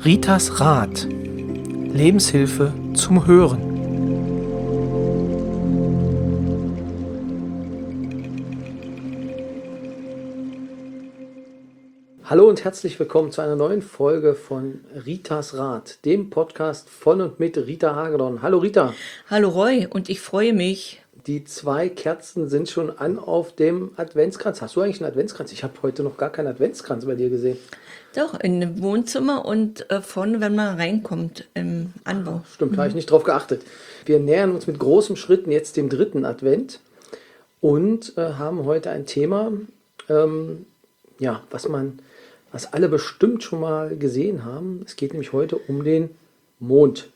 Ritas Rat. Lebenshilfe zum Hören. Hallo und herzlich willkommen zu einer neuen Folge von Ritas Rat, dem Podcast von und mit Rita Hagedorn. Hallo Rita. Hallo Roy, und ich freue mich. Die 2 Kerzen sind schon an auf dem Adventskranz. Hast du eigentlich einen Adventskranz? Ich habe heute noch gar keinen Adventskranz bei dir gesehen. Doch, in dem Wohnzimmer und vorne, wenn man reinkommt, im Anbau. Stimmt, habe ich nicht drauf geachtet. Wir nähern uns mit großen Schritten jetzt dem 3. Advent und haben heute ein Thema, was alle bestimmt schon mal gesehen haben. Es geht nämlich heute um den Mond.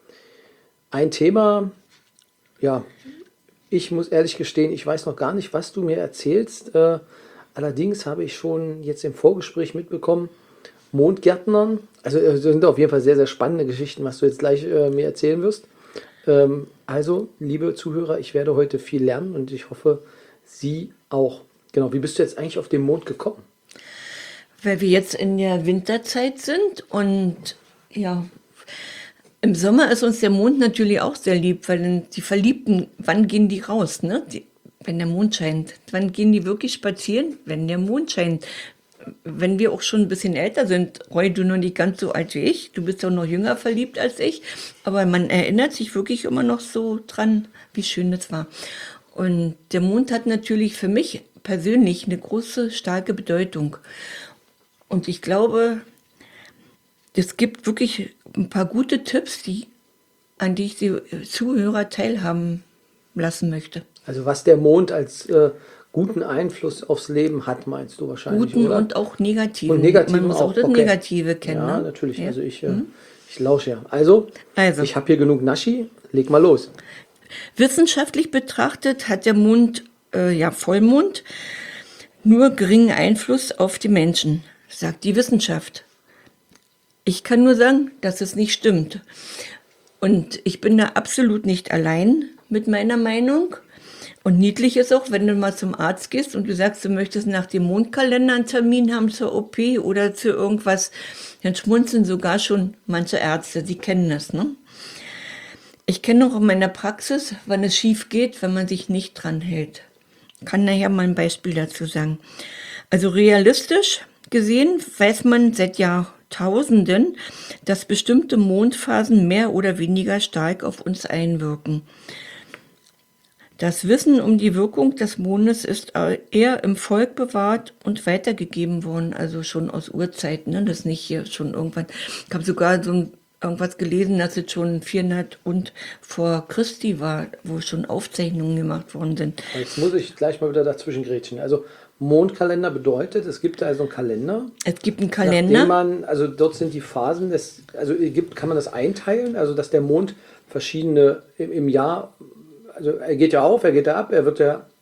Ein Thema, ja, ich muss ehrlich gestehen, ich weiß noch gar nicht, was du mir erzählst. Allerdings habe ich schon jetzt im Vorgespräch mitbekommen, Mondgärtnern, also das sind auf jeden Fall sehr, sehr spannende Geschichten, was du jetzt gleich mir erzählen wirst. Also, liebe Zuhörer, ich werde heute viel lernen und ich hoffe, Sie auch. Genau, wie bist du jetzt eigentlich auf den Mond gekommen? Weil wir jetzt in der Winterzeit sind und ja, im Sommer ist uns der Mond natürlich auch sehr lieb, weil dann die Verliebten, wann gehen die raus, ne? Wenn der Mond scheint. Wann gehen die wirklich spazieren? Wenn der Mond scheint. Wenn wir auch schon ein bisschen älter sind, Roy, du noch nicht ganz so alt wie ich, du bist auch noch jünger verliebt als ich, aber man erinnert sich wirklich immer noch so dran, wie schön das war. Und der Mond hat natürlich für mich persönlich eine große, starke Bedeutung. Und ich glaube, es gibt wirklich ein paar gute Tipps, an die ich die Zuhörer teilhaben lassen möchte. Also was der Mond als guten Einfluss aufs Leben hat, meinst du wahrscheinlich, Guten oder? und auch negativen. Und negativen Man muss auch das okay. Negative kennen. Ja, ne? natürlich. Ja. Also ich lausche ja. Also, ich habe hier genug Naschi. Leg mal los. Wissenschaftlich betrachtet hat der Mond, Vollmond, nur geringen Einfluss auf die Menschen, sagt die Wissenschaft. Ich kann nur sagen, dass es nicht stimmt. Und ich bin da absolut nicht allein mit meiner Meinung. Und niedlich ist auch, wenn du mal zum Arzt gehst und du sagst, du möchtest nach dem Mondkalender einen Termin haben zur OP oder zu irgendwas, dann schmunzeln sogar schon manche Ärzte, die kennen das, ne? Ich kenne auch in meiner Praxis, wann es schief geht, wenn man sich nicht dran hält. Kann nachher mal ein Beispiel dazu sagen. Also realistisch gesehen weiß man seit Jahrtausenden, dass bestimmte Mondphasen mehr oder weniger stark auf uns einwirken. Das Wissen um die Wirkung des Mondes ist eher im Volk bewahrt und weitergegeben worden, also schon aus Urzeiten, ne? Das nicht hier schon irgendwann. Ich habe sogar irgendwas gelesen, dass es schon 400 und vor Christi war, wo schon Aufzeichnungen gemacht worden sind. Jetzt muss ich gleich mal wieder dazwischen grätschen. Also Mondkalender bedeutet, es gibt also einen Kalender. Es gibt einen Kalender. Also dort sind die Phasen kann man das einteilen, also dass der Mond verschiedene im Jahr, also er geht ja auf, er geht ja ab, er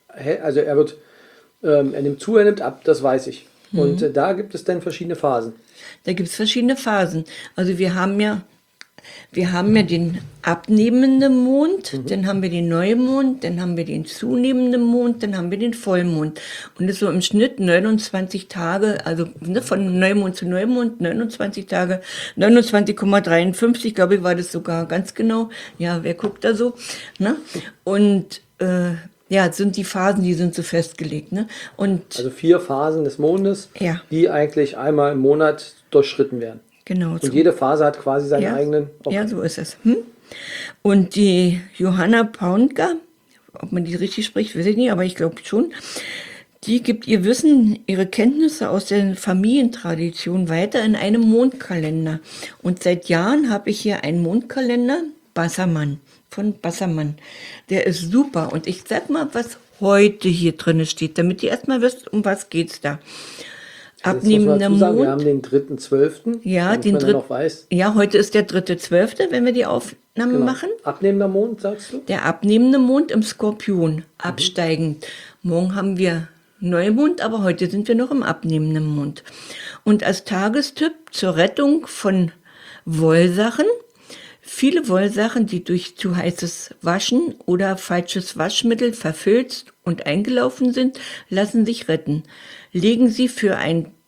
nimmt zu, er nimmt ab, das weiß ich. Und da gibt es dann verschiedene Phasen. Da gibt es verschiedene Phasen. Also wir haben ja den abnehmenden Mond, dann haben wir den Neumond, dann haben wir den zunehmenden Mond, dann haben wir den Vollmond. Und das ist so im Schnitt 29 Tage, also von Neumond zu Neumond, 29 Tage, 29,53, glaube ich, war das sogar ganz genau. Ja, wer guckt da so? Ne? Und sind die Phasen, die sind so festgelegt. Ne? Also 4 Phasen des Mondes, die eigentlich einmal im Monat durchschritten werden. Genau. Und jede Phase hat quasi seinen eigenen... Okay. Ja, so ist es. Und die Johanna Paunka, ob man die richtig spricht, weiß ich nicht, aber ich glaube schon, die gibt ihr Wissen, ihre Kenntnisse aus der Familientradition weiter in einem Mondkalender. Und seit Jahren habe ich hier einen Mondkalender, Bassermann, von Bassermann. Der ist super. Und ich sag mal, was heute hier drin steht, damit ihr erstmal wisst, um was geht's da. Abnehmender Mond. Wir haben den 3.12. Ja, noch weiß. Ja, heute ist der 3.12., wenn wir die Aufnahme machen. Abnehmender Mond, sagst du? Der abnehmende Mond im Skorpion, absteigend. Morgen haben wir Neumond, aber heute sind wir noch im abnehmenden Mond. Und als Tagestipp zur Rettung von Wollsachen, viele Wollsachen, die durch zu heißes Waschen oder falsches Waschmittel verfilzt und eingelaufen sind, lassen sich retten. Legen Sie für ein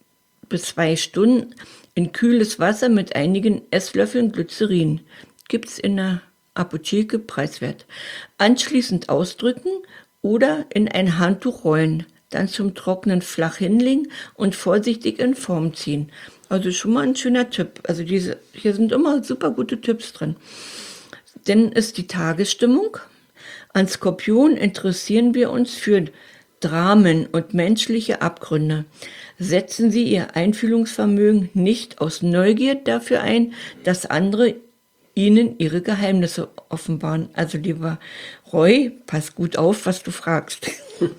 bis 2 Stunden in kühles Wasser mit einigen Esslöffeln Glycerin. Gibt's in der Apotheke, preiswert. Anschließend ausdrücken oder in ein Handtuch rollen. Dann zum Trocknen flach hinlegen und vorsichtig in Form ziehen. Also schon mal ein schöner Tipp. Also hier sind immer super gute Tipps drin. Dann ist die Tagesstimmung. An Skorpion interessieren wir uns für Dramen und menschliche Abgründe. Setzen Sie Ihr Einfühlungsvermögen nicht aus Neugier dafür ein, dass andere Ihnen ihre Geheimnisse offenbaren. Also lieber Roy, pass gut auf, was du fragst.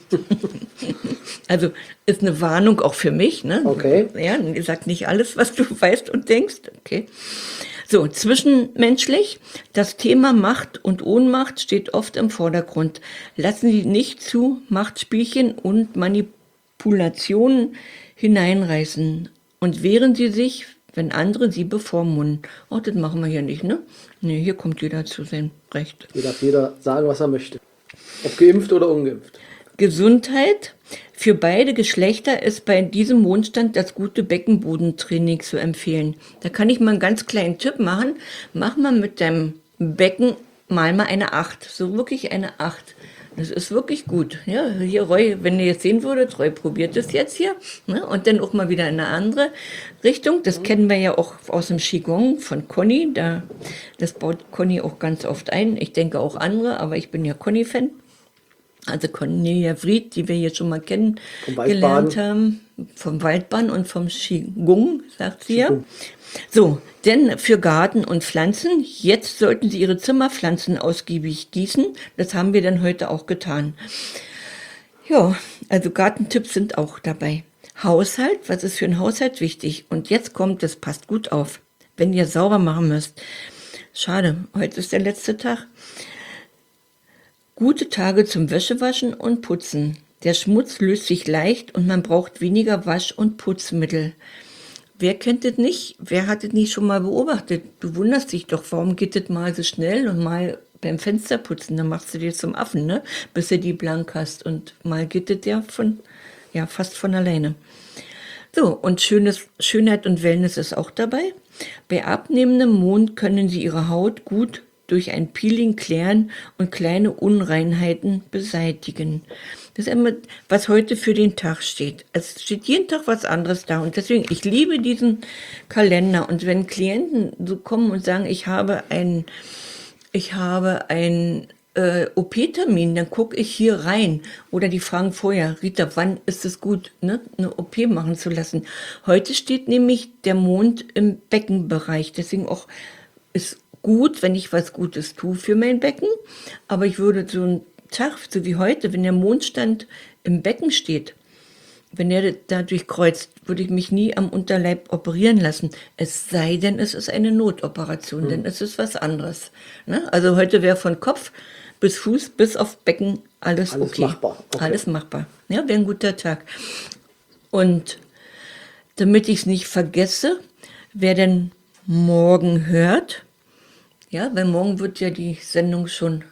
Also ist eine Warnung auch für mich. Ne? Okay. Ja, sag nicht alles, was du weißt und denkst. Okay. So, zwischenmenschlich. Das Thema Macht und Ohnmacht steht oft im Vordergrund. Lassen Sie nicht zu Machtspielchen und Manipulationen hineinreißen und wehren Sie sich, wenn andere Sie bevormunden. Oh, das machen wir hier nicht, ne? Nee, hier kommt jeder zu seinem Recht. Hier darf jeder sagen, was er möchte. Ob geimpft oder ungeimpft. Gesundheit. Für beide Geschlechter ist bei diesem Mondstand das gute Beckenbodentraining zu empfehlen. Da kann ich mal einen ganz kleinen Tipp machen. Mach mal mit deinem Becken mal eine 8. So wirklich eine 8. Das ist wirklich gut. Ja, hier, Roy, wenn ihr jetzt sehen würdet, Roy probiert es jetzt hier. Ne? Und dann auch mal wieder in eine andere Richtung. Das kennen wir ja auch aus dem Qigong von Conny. Das baut Conny auch ganz oft ein. Ich denke auch andere, aber ich bin ja Conny-Fan. Also Cornelia Vried, die wir hier schon mal kennengelernt haben, vom Waldbahn und vom Qigong, sagt sie ja. So, denn für Garten und Pflanzen, jetzt sollten Sie Ihre Zimmerpflanzen ausgiebig gießen. Das haben wir dann heute auch getan. Ja, also Gartentipps sind auch dabei. Haushalt, was ist für einen Haushalt wichtig? Und jetzt kommt, das passt gut auf, wenn ihr sauber machen müsst. Schade, heute ist der letzte Tag. Gute Tage zum Wäschewaschen und Putzen. Der Schmutz löst sich leicht und man braucht weniger Wasch- und Putzmittel. Wer kennt das nicht? Wer hat das nicht schon mal beobachtet? Du wunderst dich doch, warum geht das mal so schnell und mal beim Fensterputzen, dann machst du dir zum Affen, ne? Bis du die blank hast und mal geht das ja fast von alleine. So, und Schönheit und Wellness ist auch dabei. Bei abnehmendem Mond können Sie Ihre Haut gut durch ein Peeling klären und kleine Unreinheiten beseitigen. Das ist immer, was heute für den Tag steht. Es steht jeden Tag was anderes da. Und deswegen, ich liebe diesen Kalender. Und wenn Klienten so kommen und sagen, ich habe einen OP-Termin, dann gucke ich hier rein. Oder die fragen vorher, Rita, wann ist es gut, ne, eine OP machen zu lassen? Heute steht nämlich der Mond im Beckenbereich. Deswegen auch ist gut, wenn ich was Gutes tue für mein Becken. Aber ich würde so einen Tag, so wie heute, wenn der Mondstand im Becken steht, wenn er da durchkreuzt, würde ich mich nie am Unterleib operieren lassen. Es sei denn, es ist eine Notoperation, denn es ist was anderes. Ne? Also heute wäre von Kopf bis Fuß, bis auf Becken alles okay. Machbar. Okay. Alles machbar. Ja, wäre ein guter Tag. Und damit ich es nicht vergesse, wer denn morgen hört, ja, weil morgen wird ja die Sendung schon.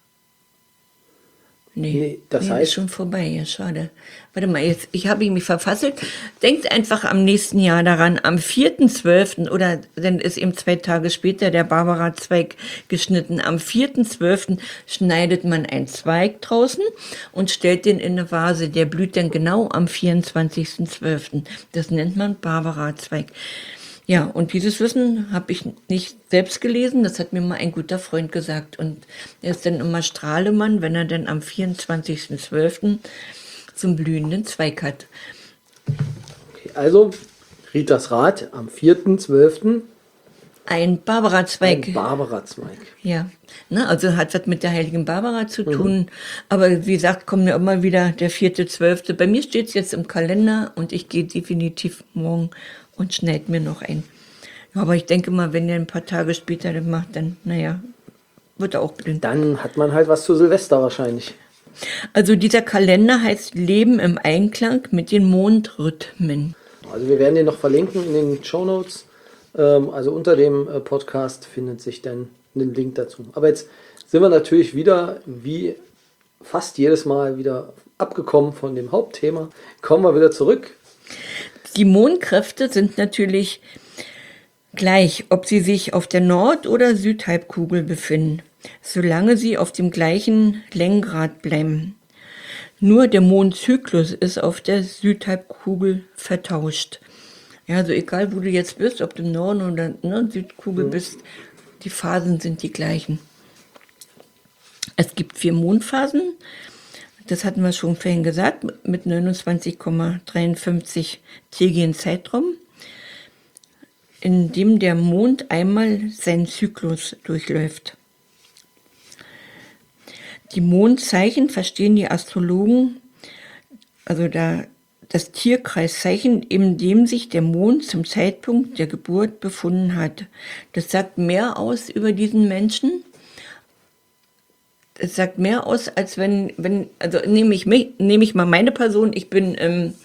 Nee, das heißt ist schon vorbei, ja, schade. Warte mal, jetzt, ich habe mich verfasselt. Denkt einfach am nächsten Jahr daran, am 4.12. oder dann ist eben 2 Tage später der Barbara-Zweig geschnitten. Am 4.12. schneidet man einen Zweig draußen und stellt den in eine Vase. Der blüht dann genau am 24.12. Das nennt man Barbara-Zweig. Ja, und dieses Wissen habe ich nicht selbst gelesen, das hat mir mal ein guter Freund gesagt. Und er ist dann immer Strahlemann, wenn er dann am 24.12. zum blühenden Zweig hat. Okay, also, Ritas Rat, am 4.12. Ein Barbara-Zweig. Ein Barbara-Zweig. Ja, ne, also hat was mit der heiligen Barbara zu tun. Aber wie gesagt, kommt ja immer wieder der 4.12. Bei mir steht es jetzt im Kalender und ich gehe definitiv morgen und schneid mir noch ein. Ja, aber ich denke mal, wenn ihr ein paar Tage später das macht, dann, naja, wird er auch blind. Dann hat man halt was zu Silvester wahrscheinlich. Also dieser Kalender heißt Leben im Einklang mit den Mondrhythmen. Also wir werden den noch verlinken in den Shownotes. Also unter dem Podcast findet sich dann ein Link dazu. Aber jetzt sind wir natürlich wieder, wie fast jedes Mal, wieder abgekommen von dem Hauptthema. Kommen wir wieder zurück. Die Mondkräfte sind natürlich gleich, ob sie sich auf der Nord- oder Südhalbkugel befinden, solange sie auf dem gleichen Längengrad bleiben. Nur der Mondzyklus ist auf der Südhalbkugel vertauscht. Ja, also egal, wo du jetzt bist, ob du im Norden oder Südkugel bist, die Phasen sind die gleichen. Es gibt 4 Mondphasen, das hatten wir schon vorhin gesagt, mit 29,53 tägigen Zeitraum, in dem der Mond einmal seinen Zyklus durchläuft. Die Mondzeichen verstehen die Astrologen, also das Tierkreiszeichen, in dem sich der Mond zum Zeitpunkt der Geburt befunden hat. Das sagt mehr aus über diesen Menschen. Es sagt mehr aus, als also nehme ich mal meine Person, ich bin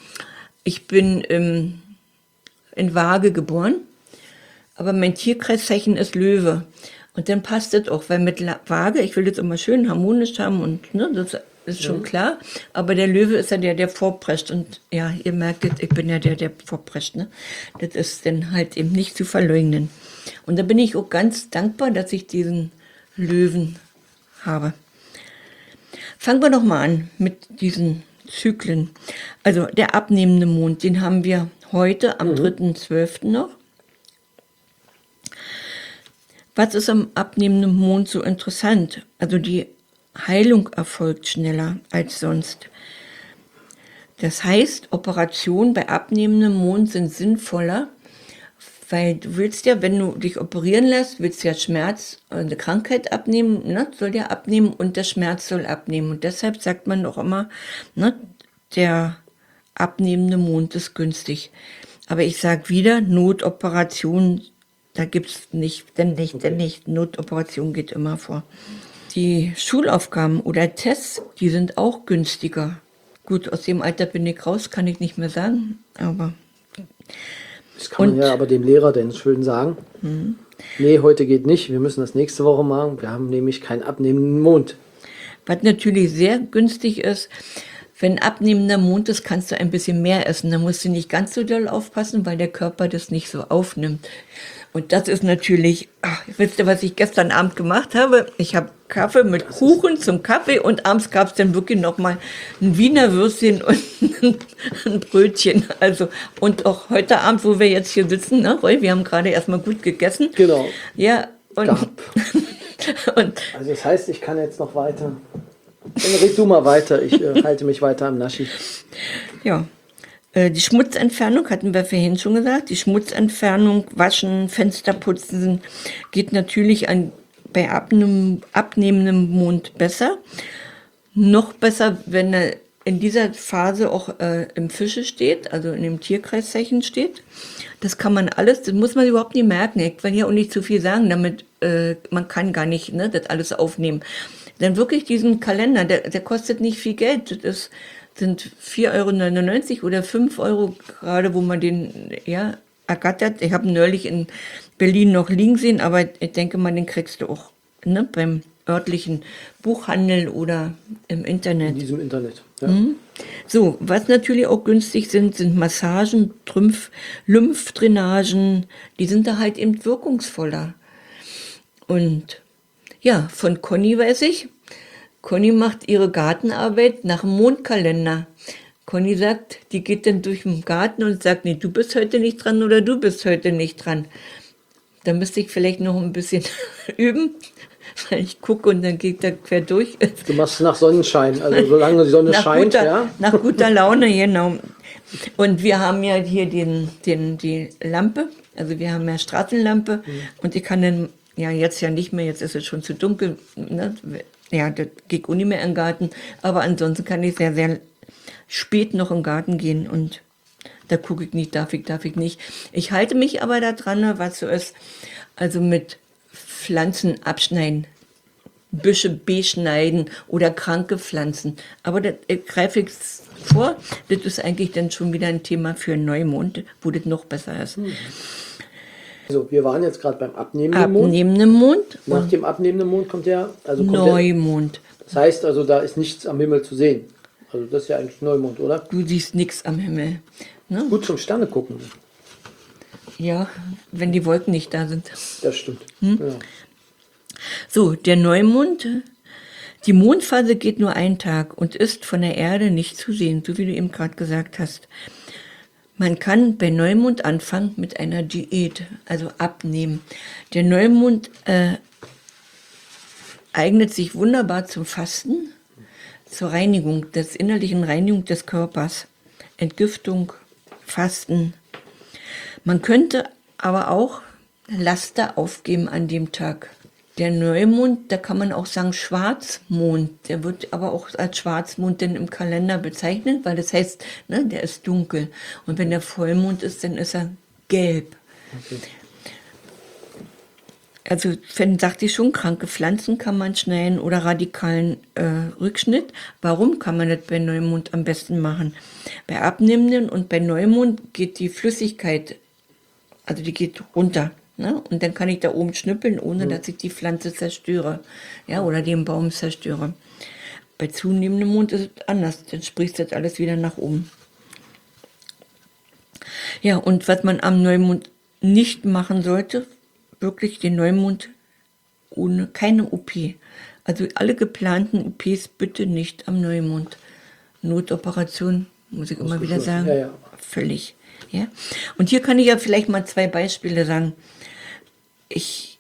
in Waage geboren, aber mein Tierkreiszeichen ist Löwe. Und dann passt das auch, weil mit Waage, ich will das immer schön harmonisch haben und das ist schon klar, aber der Löwe ist ja der vorprescht und ja, ihr merkt es, ich bin ja der vorprescht, ne? Das ist dann halt eben nicht zu verleugnen. Und da bin ich auch ganz dankbar, dass ich diesen Löwen habe. Fangen wir doch mal an mit diesen Zyklen. Also der abnehmende Mond, den haben wir heute am 3.12. noch. Was ist am abnehmenden Mond so interessant? Also die Heilung erfolgt schneller als sonst. Das heißt, Operationen bei abnehmendem Mond sind sinnvoller, weil du willst ja, wenn du dich operieren lässt, willst du ja Schmerz, eine Krankheit abnehmen, ne, soll ja abnehmen und der Schmerz soll abnehmen. Und deshalb sagt man doch immer, ne, der abnehmende Mond ist günstig. Aber ich sage wieder, Notoperation, da gibt es nicht. Notoperation geht immer vor. Die Schulaufgaben oder Tests, die sind auch günstiger. Gut, aus dem Alter bin ich raus, kann ich nicht mehr sagen, aber... Das kann man ja aber dem Lehrer denn schön sagen. Nee, heute geht nicht, wir müssen das nächste Woche machen. Wir haben nämlich keinen abnehmenden Mond. Was natürlich sehr günstig ist, wenn abnehmender Mond ist, kannst du ein bisschen mehr essen. Da musst du nicht ganz so doll aufpassen, weil der Körper das nicht so aufnimmt. Und das ist natürlich, wisst ihr, was ich gestern Abend gemacht habe? Ich habe Kaffee mit Kuchen zum Kaffee und abends gab es dann wirklich nochmal ein Wiener Würstchen und ein Brötchen. Also, und auch heute Abend, wo wir jetzt hier sitzen, ne, Roy, wir haben gerade erstmal gut gegessen. Genau. Ja, und, und also das heißt, ich kann jetzt noch weiter. Dann red du mal weiter, ich halte mich weiter am Naschi. Ja. Die Schmutzentfernung hatten wir vorhin schon gesagt. Die Schmutzentfernung, Waschen, Fenster putzen geht natürlich bei abnehmendem Mond besser. Noch besser, wenn er in dieser Phase auch im Fische steht, also in dem Tierkreiszeichen steht. Das kann man alles, das muss man überhaupt nicht merken. Ich will ja auch nicht zu viel sagen, damit man kann gar nicht das alles aufnehmen. Denn wirklich diesen Kalender, der kostet nicht viel Geld. Das sind 4,99 € oder 5 € gerade, wo man den ergattert. Ich habe neulich in Berlin noch liegen sehen, aber ich denke mal, den kriegst du auch beim örtlichen Buchhandel oder im Internet. In diesem Internet, ja. So, was natürlich auch günstig sind Massagen, Lymphdrainagen, die sind da halt eben wirkungsvoller. Und ja, von Conny weiß ich, Conny macht ihre Gartenarbeit nach dem Mondkalender. Conny sagt, die geht dann durch den Garten und sagt, nee, du bist heute nicht dran oder du bist heute nicht dran. Da müsste ich vielleicht noch ein bisschen üben, weil ich gucke und dann geht da quer durch. Du machst nach Sonnenschein, also solange die Sonne scheint, ja. Nach guter Laune, genau. Und wir haben ja hier die Lampe, also wir haben ja Straßenlampe und ich kann dann, ja jetzt ja nicht mehr, jetzt ist es schon zu dunkel, ne? Ja, das geht auch nicht mehr im Garten, aber ansonsten kann ich sehr, sehr spät noch im Garten gehen und da gucke ich nicht, darf ich nicht. Ich halte mich aber daran, was so ist, also mit Pflanzen abschneiden, Büsche beschneiden oder kranke Pflanzen. Aber das greife ich vor, das ist eigentlich dann schon wieder ein Thema für Neumond, wo das noch besser ist. Also wir waren jetzt gerade beim abnehmenden Mond. Nach dem abnehmenden Mond kommt Neumond. Das heißt also, da ist nichts am Himmel zu sehen. Also das ist ja eigentlich Neumond, oder? Du siehst nichts am Himmel. Ne? Gut zum Sterne gucken. Ja, wenn die Wolken nicht da sind. Das stimmt. Ja. So, der Neumond, die Mondphase geht nur einen Tag und ist von der Erde nicht zu sehen, so wie du eben gerade gesagt hast. Man kann bei Neumond anfangen mit einer Diät, also abnehmen. Der Neumond eignet sich wunderbar zum Fasten, zur Reinigung, der innerlichen Reinigung des Körpers, Entgiftung, Fasten. Man könnte aber auch Laster aufgeben an dem Tag. Der Neumond, da kann man auch sagen Schwarzmond, der wird aber auch als Schwarzmond denn im Kalender bezeichnet, weil das heißt, ne, der ist dunkel. Und wenn der Vollmond ist, dann ist er gelb. Okay. Also, wenn, sagte ich schon, kranke Pflanzen kann man schneiden oder radikalen Rückschnitt. Warum kann man das bei Neumond am besten machen? Bei abnehmenden und bei Neumond geht die Flüssigkeit, also die geht runter. Ne? Und dann kann ich da oben schnippeln, ohne dass ich die Pflanze zerstöre, ja, oder den Baum zerstöre. Bei zunehmendem Mond ist es anders, dann sprießt das alles wieder nach oben. Ja, und was man am Neumond nicht machen sollte, wirklich den Neumond ohne keine OP. Also alle geplanten OPs bitte nicht am Neumond. Notoperation, muss ich immer wieder sagen, Ja. völlig. Ja? Und hier kann ich ja vielleicht mal 2 Beispiele sagen. Ich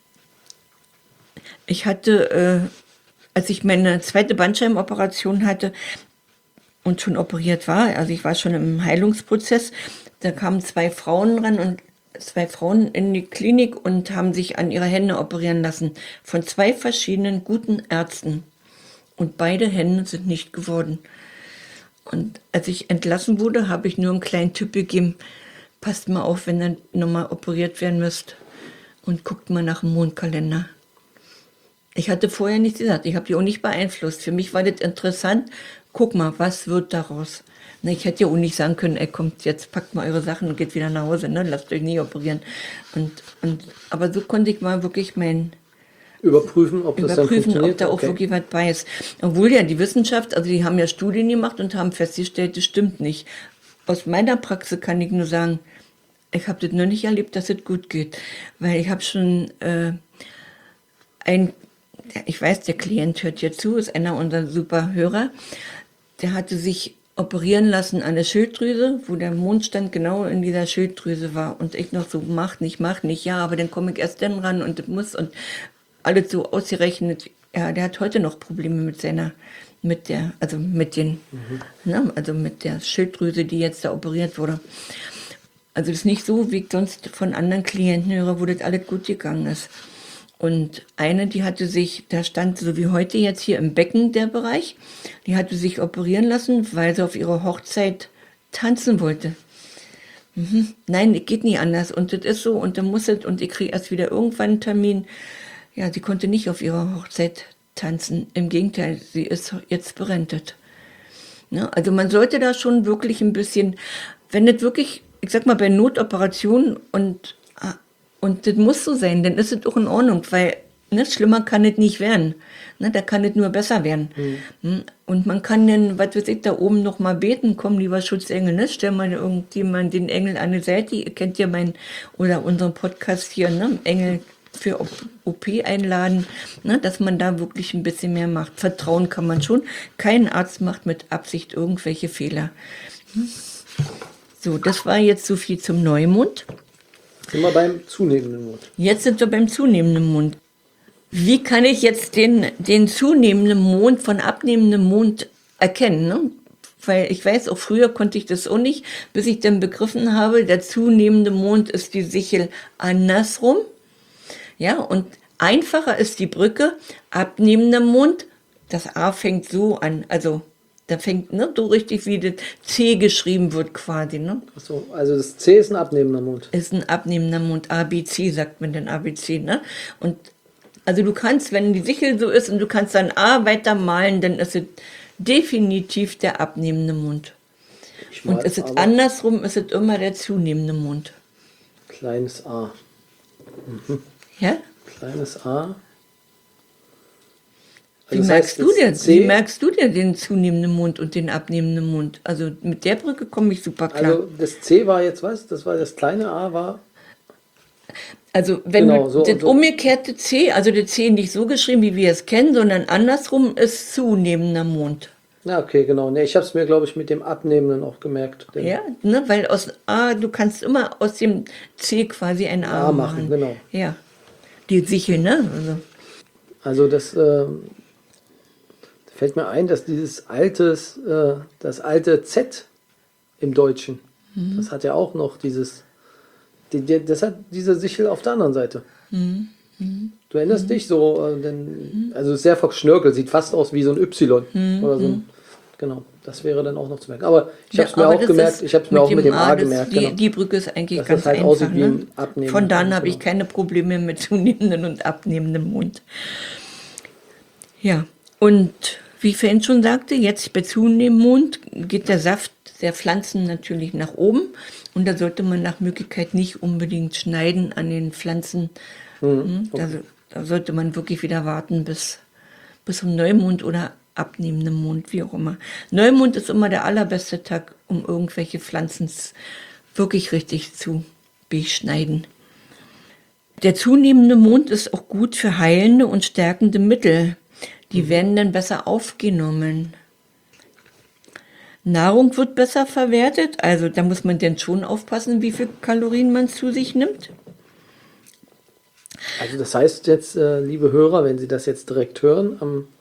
hatte, als ich meine zweite Bandscheimenoperation hatte und schon operiert war, also ich war schon im Heilungsprozess, da kamen 2 Frauen ran und 2 Frauen in die Klinik und haben sich an ihre Hände operieren lassen von 2 verschiedenen guten Ärzten. Und beide Hände sind nicht geworden. Und als ich entlassen wurde, habe ich nur einen kleinen Tipp gegeben, passt mal auf, wenn ihr nochmal operiert werden müsst und guckt mal nach dem Mondkalender. Ich hatte vorher nichts gesagt, ich habe die auch nicht beeinflusst. Für mich war das interessant, guck mal, was wird daraus? Ne, ich hätte ja auch nicht sagen können, ey, kommt jetzt, packt mal eure Sachen und geht wieder nach Hause, ne? Lasst euch nie operieren. Aber so konnte ich mal wirklich Überprüfen, ob das dann funktioniert. ob da auch wirklich was bei ist. Obwohl ja die Wissenschaft, also die haben ja Studien gemacht und haben festgestellt, das stimmt nicht. Aus meiner Praxis kann ich nur sagen, ich habe das noch nicht erlebt, dass es gut geht. Weil ich habe schon ich weiß, der Klient hört hier zu, ist einer unserer super Hörer, der hatte sich operieren lassen an der Schilddrüse, wo der Mondstand genau in dieser Schilddrüse war. Und ich noch so, mach nicht, ja, aber dann komme ich erst dann ran und das muss und alles so ausgerechnet. Ja, der hat heute noch Probleme mit der Schilddrüse, die jetzt da operiert wurde. Also das ist nicht so, wie ich sonst von anderen Klienten höre, wo das alles gut gegangen ist. Und eine, die hatte sich, da stand so wie heute jetzt hier im Becken der Bereich, die hatte sich operieren lassen, weil sie auf ihrer Hochzeit tanzen wollte. Nein, geht nie anders und das ist so und dann muss es und ich kriege erst wieder irgendwann einen Termin. Ja, sie konnte nicht auf ihrer Hochzeit tanzen. Im Gegenteil, sie ist jetzt berentet. Ne? Also man sollte da schon wirklich ein bisschen, wenn das wirklich, ich sag mal bei Notoperationen und das muss so sein, dann ist es auch in Ordnung, weil schlimmer kann es nicht werden. Ne, da kann es nur besser werden. Und man kann dann, was weiß ich, da oben noch mal beten, komm, lieber Schutzengel, ne? Stell mal irgendjemand den Engel an die Seite. Ihr kennt ja unseren Podcast hier, ne? Engel für OP einladen, ne? Dass man da wirklich ein bisschen mehr macht. Vertrauen kann man schon. Kein Arzt macht mit Absicht irgendwelche Fehler. So, das war jetzt so viel zum Neumond. Sind wir beim zunehmenden Mond. Jetzt sind wir beim zunehmenden Mond. Wie kann ich jetzt den zunehmenden Mond von abnehmendem Mond erkennen? Ne? Weil ich weiß, auch früher konnte ich das auch nicht, bis ich dann begriffen habe, der zunehmende Mond ist die Sichel andersrum. Ja, und einfacher ist die Brücke, abnehmender Mond, das A fängt so an, also da fängt so richtig wie das C geschrieben wird quasi. Ne? Achso, also das C ist ein abnehmender Mond. Ist ein abnehmender Mond, ABC sagt man dann ABC. Ne? Und also du kannst, wenn die Sichel so ist und du kannst dann A weitermalen, dann ist es definitiv der abnehmende Mond. Und ist es andersrum, ist es immer der zunehmende Mond. Kleines a. Ja? Kleines a. Also Wie das heißt, das wie C, merkst du dir den zunehmenden Mund und den abnehmenden Mund? Also mit der Brücke komme ich super klar. also das C war jetzt was? Das war das kleine A war, Also wenn genau, du so und das so. umgekehrte C, also der C nicht so geschrieben, wie wir es kennen, sondern andersrum ist zunehmender Mond. Ja, okay, genau. Ne, ich habe es mir, glaube ich, mit dem Abnehmenden auch gemerkt. Denn Ja, ne, weil aus A, du kannst immer aus dem C quasi ein A A machen, machen. genau. Ja, die Sichel, ne? Also das fällt mir ein, dass das alte Z im Deutschen, das hat ja auch noch das hat diese Sichel auf der anderen Seite. Du erinnerst dich so, also es ist sehr verschnörkelt, sieht fast aus wie so ein Y oder so ein, genau, das wäre dann auch noch zu merken. Aber ich habe es mir aber auch das gemerkt, ist ich habe es mir auch mit dem A das, gemerkt, genau, die Brücke ist eigentlich dass ganz das halt einfach. aussieht wie Ne? ein Abnehmen. Von da an habe ich Genau. keine Probleme mit zunehmendem und abnehmendem Mund. Ja, und wie ich vorhin schon sagte, jetzt bei zunehmendem Mund geht der Saft der Pflanzen natürlich nach oben und da sollte man nach Möglichkeit nicht unbedingt schneiden an den Pflanzen. Da sollte man wirklich wieder warten bis zum Neumond oder abnehmenden Mond, wie auch immer. Neumond ist immer der allerbeste Tag, um irgendwelche Pflanzen wirklich richtig zu beschneiden. Der zunehmende Mond ist auch gut für heilende und stärkende Mittel. Die werden dann besser aufgenommen. Nahrung wird besser verwertet, also da muss man dann schon aufpassen, wie viel Kalorien man zu sich nimmt. Also das heißt jetzt, liebe Hörer, wenn Sie das jetzt direkt hören,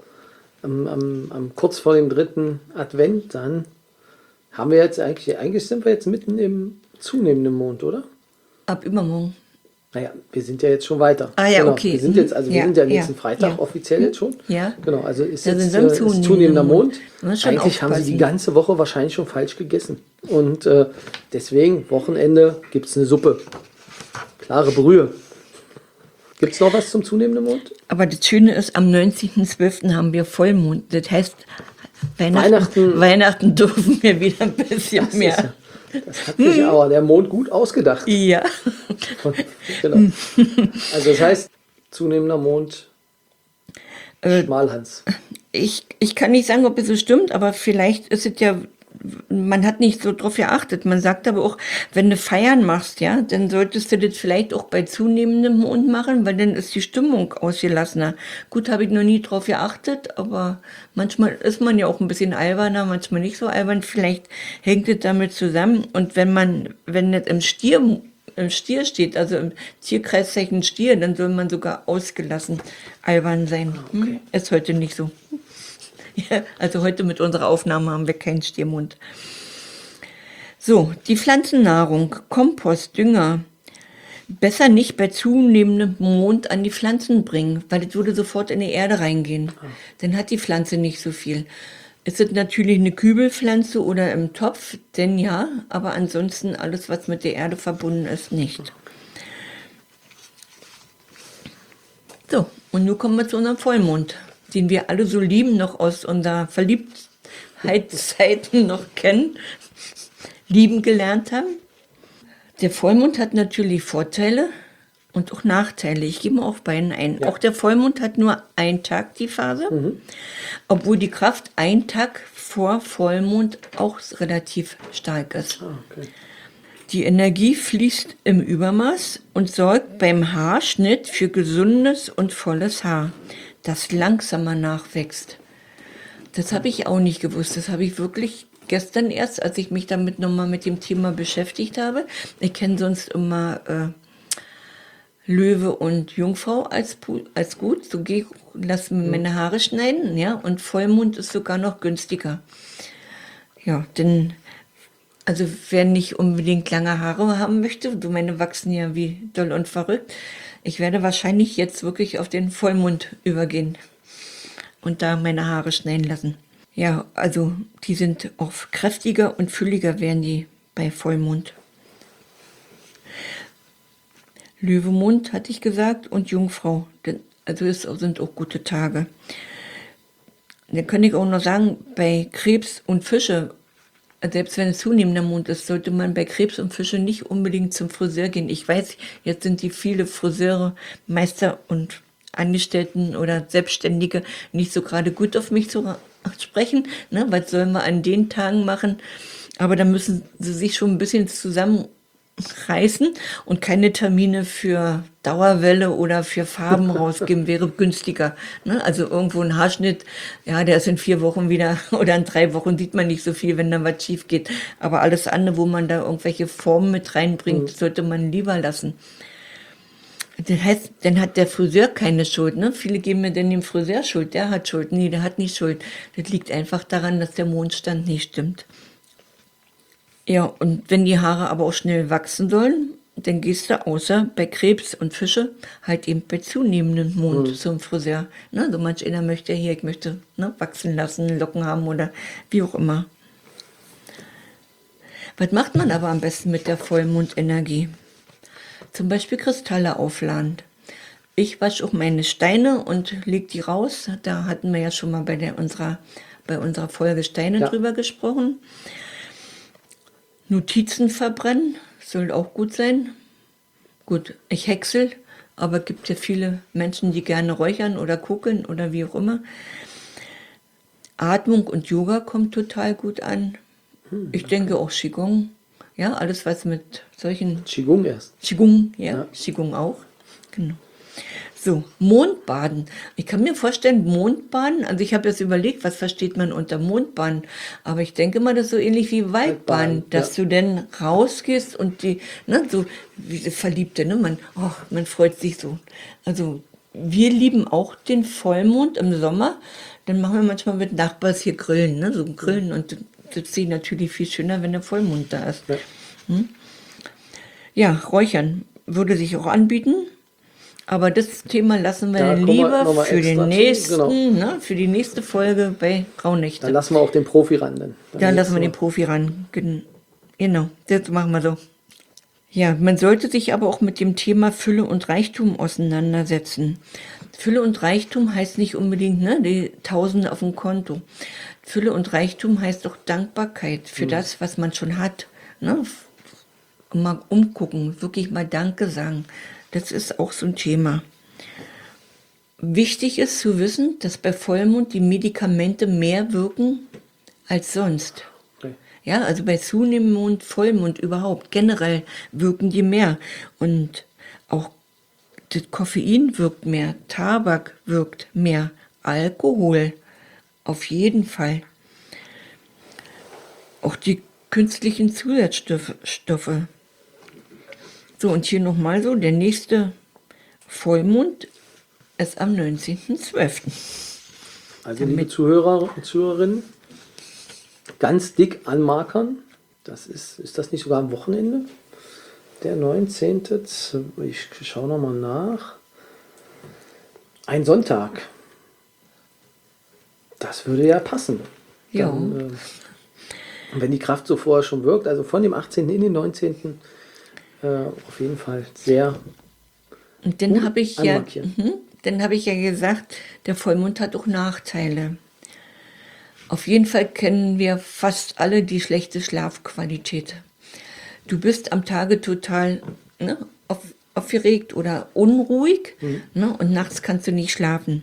kurz vor dem 3. Advent, dann haben wir jetzt eigentlich sind wir jetzt mitten im zunehmenden Mond, oder? Ab übermorgen. Naja, wir sind ja jetzt schon weiter. Ah ja, Genau. okay. Wir sind jetzt, also wir Ja, sind ja nächsten ja, Freitag ja. offiziell jetzt schon. Ja. Genau, also ist Da jetzt sind wir im ist zunehmenden zunehmender Mond. Mond. Da muss schon Eigentlich haben sie die aufpassen. ganze Woche wahrscheinlich schon falsch gegessen. Und deswegen, Wochenende gibt es eine Suppe. Klare Brühe. Gibt es noch was zum zunehmenden Mond? Aber das Schöne ist, am 19.12. haben wir Vollmond. Das heißt, Weihnachten- Weihnachten dürfen wir wieder ein bisschen mehr. Das hat sich aber der Mond gut ausgedacht. Ja. Genau. Also das heißt, zunehmender Mond, Schmalhans. Ich kann nicht sagen, ob es so stimmt, aber vielleicht ist es ja, man hat nicht so drauf geachtet. Man sagt aber auch, wenn du Feiern machst, ja, dann solltest du das vielleicht auch bei zunehmendem Mond machen, weil dann ist die Stimmung ausgelassener. Gut, habe ich noch nie drauf geachtet, aber manchmal ist man ja auch ein bisschen alberner, manchmal nicht so albern. Vielleicht hängt es damit zusammen. Und wenn das im Stier steht, also im Tierkreiszeichen Stier, dann soll man sogar ausgelassen albern sein. Ist heute nicht so. Ja, also heute mit unserer Aufnahme haben wir keinen Stiermond. So, die Pflanzennahrung, Kompost, Dünger. Besser nicht bei zunehmendem Mond an die Pflanzen bringen, weil das würde sofort in die Erde reingehen. Dann hat die Pflanze nicht so viel. Ist es natürlich eine Kübelpflanze oder im Topf, denn ja, aber ansonsten alles, was mit der Erde verbunden ist, nicht. So, und nun kommen wir zu unserem Vollmond, den wir alle so lieben, noch aus unserer Verliebtheitszeiten noch kennen, lieben gelernt haben. Der Vollmond hat natürlich Vorteile und auch Nachteile. Ich gebe mal auf beiden ein. Ja. Auch der Vollmond hat nur einen Tag die Phase, obwohl die Kraft einen Tag vor Vollmond auch relativ stark ist. Okay. Die Energie fließt im Übermaß und sorgt beim Haarschnitt für gesundes und volles Haar, das langsamer nachwächst. Das habe ich auch nicht gewusst. Das habe ich wirklich gestern erst, als ich mich damit nochmal mit dem Thema beschäftigt habe. Ich kenne sonst immer Löwe und Jungfrau als gut. So lass mir meine Haare schneiden, ja. Und Vollmond ist sogar noch günstiger. Ja, denn also wer nicht unbedingt lange Haare haben möchte, du meine wachsen ja wie doll und verrückt. Ich werde wahrscheinlich jetzt wirklich auf den Vollmond übergehen und da meine Haare schneiden lassen. Ja, also die sind auch kräftiger und fülliger werden die bei Vollmond. Löwemond hatte ich gesagt und Jungfrau. Also es sind auch gute Tage. Dann kann ich auch noch sagen, bei Krebs und Fische, selbst wenn es zunehmender Mond ist, sollte man bei Krebs und Fische nicht unbedingt zum Friseur gehen. Ich weiß, jetzt sind die viele Friseure, Meister und Angestellten oder Selbstständige nicht so gerade gut auf mich zu sprechen. Ne? Was sollen wir an den Tagen machen? Aber da müssen sie sich schon ein bisschen zusammenreißen und keine Termine für Dauerwelle oder für Farben rausgeben, wäre günstiger. Ne? Also irgendwo ein Haarschnitt, ja, der ist in 4 Wochen wieder oder in 3 Wochen sieht man nicht so viel, wenn da was schief geht. Aber alles andere, wo man da irgendwelche Formen mit reinbringt, sollte man lieber lassen. Das heißt, dann hat der Friseur keine Schuld. Ne? Viele geben mir dann dem Friseur Schuld, der hat Schuld. Nee, der hat nicht Schuld. Das liegt einfach daran, dass der Mondstand nicht stimmt. Ja, und wenn die Haare aber auch schnell wachsen sollen, dann gehst du außer bei Krebs und Fische halt eben bei zunehmendem Mond zum Friseur. Ne? So manch einer möchte hier, ich möchte wachsen lassen, Locken haben oder wie auch immer. Was macht man aber am besten mit der Vollmondenergie? Zum Beispiel Kristalle aufladen. Ich wasche auch meine Steine und lege die raus. Da hatten wir ja schon mal bei unserer Folge Steine drüber gesprochen. Notizen verbrennen, soll auch gut sein. Gut, ich häcksel, aber es gibt ja viele Menschen, die gerne räuchern oder gucken oder wie auch immer. Atmung und Yoga kommt total gut an. Ich denke auch Qigong. Ja, alles was mit solchen... Qigong erst. Qigong, ja. Qigong auch. Genau. So, Mondbaden. Ich kann mir vorstellen, Mondbaden, also ich habe jetzt überlegt, was versteht man unter Mondbaden, aber ich denke mal, das ist so ähnlich wie Waldbaden, dass du dann rausgehst und die, so wie Verliebte, man freut sich so. Also wir lieben auch den Vollmond im Sommer, dann machen wir manchmal mit Nachbars hier Grillen, so Grillen und das sieht natürlich viel schöner, wenn der Vollmond da ist. Ja, Räuchern würde sich auch anbieten. Aber das Thema lassen wir dann lieber für den nächsten, für die nächste Folge bei Rauhnächte. Dann lassen wir auch den Profi ran. Dann lassen wir den Profi ran. Genau, das machen wir so. Ja, man sollte sich aber auch mit dem Thema Fülle und Reichtum auseinandersetzen. Fülle und Reichtum heißt nicht unbedingt die Tausende auf dem Konto. Fülle und Reichtum heißt auch Dankbarkeit für das, was man schon hat. Mal umgucken, wirklich mal Danke sagen. Das ist auch so ein Thema. Wichtig ist zu wissen, dass bei Vollmond die Medikamente mehr wirken als sonst. Okay. Ja, also bei zunehmendem Mond, Vollmond überhaupt, generell wirken die mehr. Und auch das Koffein wirkt mehr, Tabak wirkt mehr, Alkohol auf jeden Fall. Auch die künstlichen Zusatzstoffe. So, und hier nochmal so, der nächste Vollmond ist am 19.12. Also liebe Zuhörer und Zuhörerinnen, ganz dick anmarkern. Ist das nicht sogar am Wochenende? Der 19. Ich schaue nochmal nach. Ein Sonntag. Das würde ja passen. Ja. Dann, wenn die Kraft so vorher schon wirkt, also von dem 18. in den 19. Auf jeden Fall sehr. Und dann habe ich ja gesagt, der Vollmond hat auch Nachteile. Auf jeden Fall kennen wir fast alle die schlechte Schlafqualität. Du bist am Tage total aufgeregt oder unruhig und nachts kannst du nicht schlafen.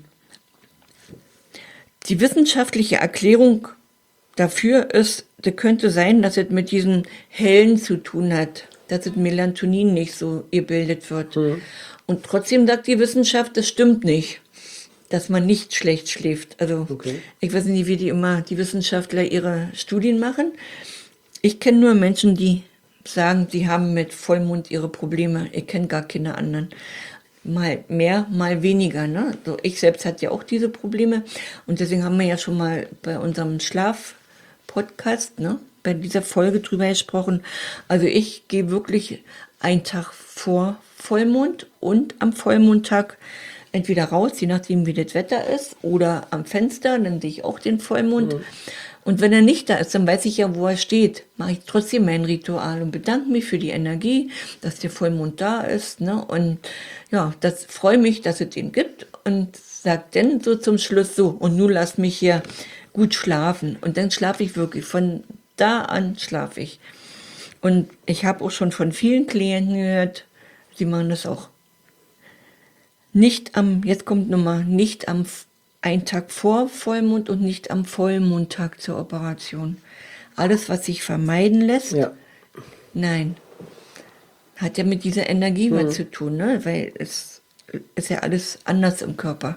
Die wissenschaftliche Erklärung dafür ist, das könnte sein, dass es mit diesem Hellen zu tun hat, dass das Melatonin nicht so gebildet wird. Und trotzdem sagt die Wissenschaft, das stimmt nicht, dass man nicht schlecht schläft. Also ich weiß nicht, wie die Wissenschaftler ihre Studien machen. Ich kenne nur Menschen, die sagen, sie haben mit Vollmond ihre Probleme. Ich kenne gar keine anderen. Mal mehr, mal weniger. So, ich selbst hatte ja auch diese Probleme. Und deswegen haben wir ja schon mal bei unserem Schlaf-Podcast, bei dieser Folge drüber gesprochen. Also ich gehe wirklich einen Tag vor Vollmond und am Vollmondtag entweder raus, je nachdem wie das Wetter ist, oder am Fenster, dann sehe ich auch den Vollmond. Und wenn er nicht da ist, dann weiß ich ja, wo er steht. Mache ich trotzdem mein Ritual und bedanke mich für die Energie, dass der Vollmond da ist. Und ja, das freue mich, dass es den gibt. Und sage dann so zum Schluss so, und nun lass mich hier gut schlafen. Und dann schlafe ich wirklich, von da an schlafe ich. Und ich habe auch schon von vielen Klienten gehört, sie machen das auch. jetzt kommt nochmal, nicht einen Tag vor Vollmond und nicht am Vollmondtag zur Operation. Alles, was sich vermeiden lässt, Ja. nein. Hat ja mit dieser Energie was zu tun, ne? Weil es ist ja alles anders im Körper.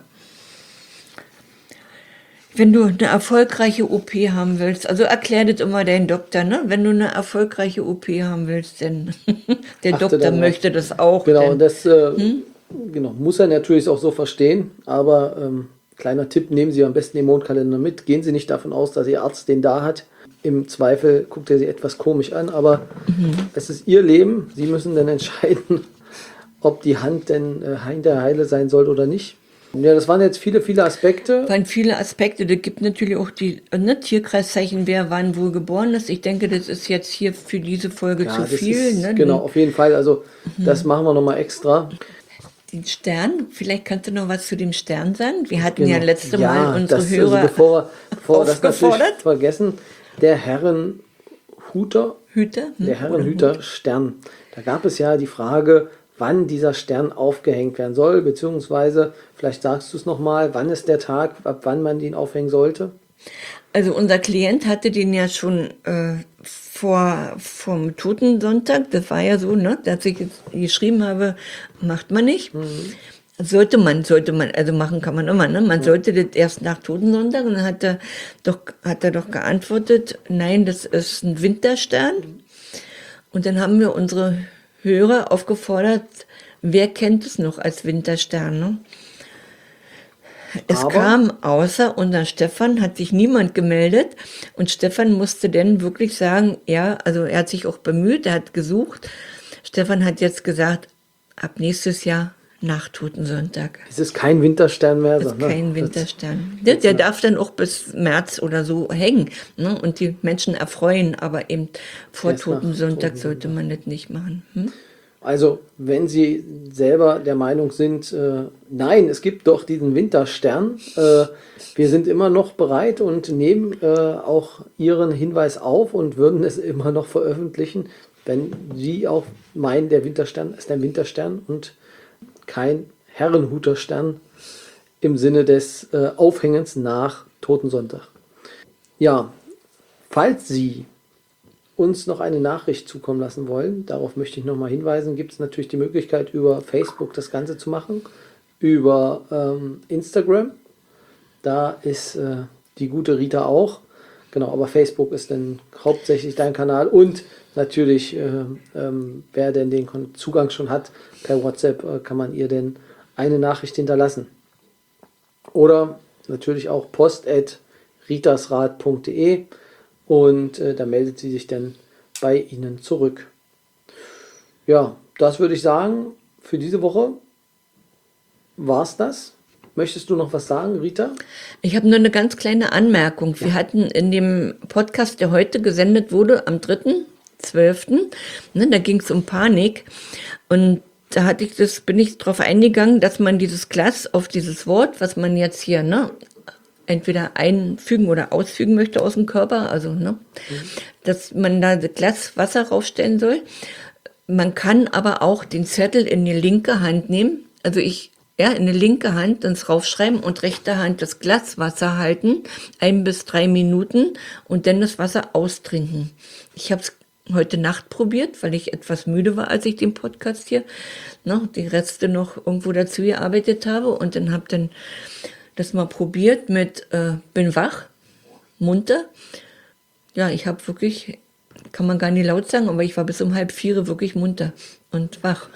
Wenn du eine erfolgreiche OP haben willst, also erklär das immer dein Doktor, ne? Wenn du eine erfolgreiche OP haben willst, denn der Achte Doktor darauf. möchte das auch. Genau, denn, und das genau, muss er natürlich auch so verstehen, aber kleiner Tipp, nehmen Sie am besten den Mondkalender mit. Gehen Sie nicht davon aus, dass Ihr Arzt den da hat. Im Zweifel guckt er Sie etwas komisch an, aber es ist Ihr Leben. Sie müssen dann entscheiden, ob die Hand denn hinterher heile sein soll oder nicht. Ja, das waren jetzt viele, viele Aspekte. waren viele Aspekte. Da gibt natürlich auch die Tierkreiszeichen, wer wann wo geboren ist. Ich denke, das ist jetzt hier für diese Folge Ja, zu das viel. ist, Ne? genau, auf jeden Fall. Also das machen wir nochmal extra. Den Stern, vielleicht kannst du noch was zu dem Stern sagen? Wir hatten ja Genau. letzte Mal unsere das, Hörer also bevor wir das natürlich aufgefordert. vergessen, der Herrenhuter, Hüter. der Herrenhüter Stern. Da gab es ja die Frage, wann dieser Stern aufgehängt werden soll, beziehungsweise, vielleicht sagst du es nochmal, wann ist der Tag, ab wann man den aufhängen Also unser Klient hatte den ja schon vom Totensonntag, das war ja so, ne, dass ich jetzt geschrieben habe, macht man nicht. Sollte man, also machen kann man immer, ne? Man sollte das erst nach Totensonntag, und dann hat er doch geantwortet, nein, das ist ein Winterstern. Und dann haben wir unsere Hörer aufgefordert, wer kennt es noch als Winterstern, ne? Es Aber- kam außer unser Stefan, hat sich niemand gemeldet, und Stefan musste dann wirklich sagen, ja, also er hat sich auch bemüht, er hat gesucht. Stefan hat jetzt gesagt, ab nächstes Jahr nach Totensonntag. Es ist kein Winterstern mehr. Das ist kein Winterstern. Der darf dann auch bis März oder so hängen, ne, und die Menschen erfreuen, aber eben vor Erst nach Totensonntag sollte man das nicht machen. Also, wenn Sie selber der Meinung sind, nein, es gibt doch diesen Winterstern, wir sind immer noch bereit und nehmen auch Ihren Hinweis auf und würden es immer noch veröffentlichen, wenn Sie auch meinen, der Winterstern ist ein Winterstern und kein Herrenhuterstern im Sinne des Aufhängens nach Totensonntag. Ja, falls Sie uns noch eine Nachricht zukommen lassen wollen, darauf möchte ich nochmal hinweisen, gibt es natürlich die Möglichkeit, über Facebook das Ganze zu machen, über Instagram, da ist die gute Rita auch, genau, aber Facebook ist dann hauptsächlich dein Kanal, und natürlich, wer denn den Zugang schon hat, per WhatsApp kann man ihr denn eine Nachricht hinterlassen. Oder natürlich auch post@ritasrat.de, und da meldet sie sich dann bei Ihnen zurück. Ja, das würde ich sagen, für diese Woche war es das. Möchtest du noch was sagen, Rita? Ich habe nur eine ganz kleine Anmerkung. Wir hatten in dem Podcast, der heute gesendet wurde, am 3.12., ne, da ging es um Panik. Und da bin ich drauf eingegangen, dass man dieses Glas auf dieses Wort, was man jetzt hier, ne, entweder einfügen oder ausfügen möchte aus dem Körper, also, ne, dass man da das Glas Wasser raufstellen soll. Man kann aber auch den Zettel in die linke Hand nehmen, also in die linke Hand ins raufschreiben und rechte Hand das Glas Wasser halten, 1 bis 3 Minuten, und dann das Wasser austrinken. Ich habe es heute Nacht probiert, weil ich etwas müde war, als ich den Podcast hier, ne, die Reste noch irgendwo dazu gearbeitet habe, und dann habe dann das mal probiert mit bin wach, munter. Ja, ich habe wirklich, kann man gar nicht laut sagen, aber ich war bis um 3:30 wirklich munter und wach.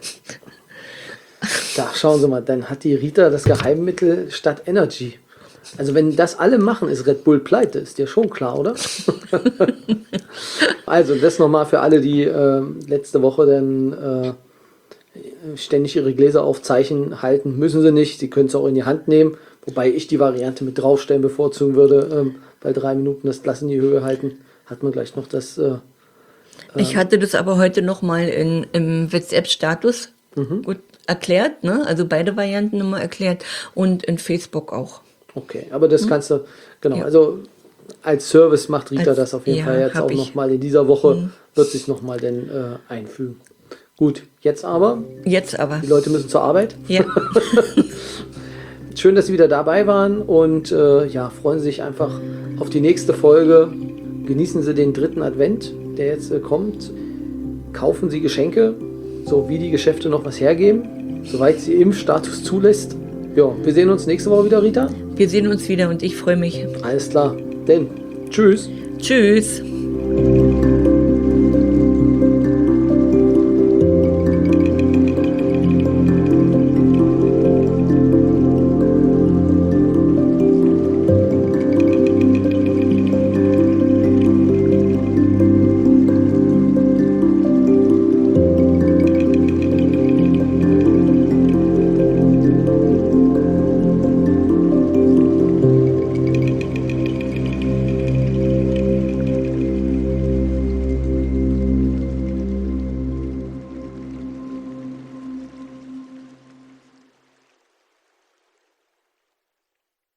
Da schauen Sie mal, dann hat die Rita das Geheimmittel statt Energy. Also wenn das alle machen, ist Red Bull pleite, ist dir schon klar, oder? Also das nochmal für alle, die letzte Woche dann ständig ihre Gläser auf Zeichen halten, müssen sie nicht. Sie können es auch in die Hand nehmen, wobei ich die Variante mit draufstellen bevorzugen würde, bei 3 Minuten das Glas in die Höhe halten, hat man gleich noch das... Ich hatte das aber heute nochmal im WhatsApp-Status gut erklärt, ne? Also beide Varianten nochmal erklärt, und in Facebook auch. Okay, aber das kannst du, genau, Ja. also als Service macht Rita Als- das auf jeden ja, Fall jetzt hab auch ich. nochmal in dieser Woche, wird sich nochmal denn einfügen. Gut, jetzt aber, Jetzt aber. die Leute müssen zur Arbeit. Ja. Schön, dass Sie wieder dabei waren und ja, freuen Sie sich einfach auf die nächste Folge. Genießen Sie den 3. Advent, der jetzt kommt. Kaufen Sie Geschenke, so wie die Geschäfte noch was hergeben, soweit sie Impfstatus zulässt. Ja, wir sehen uns nächste Woche wieder, Rita. Wir sehen uns wieder und ich freue mich. Alles klar, denn tschüss. Tschüss.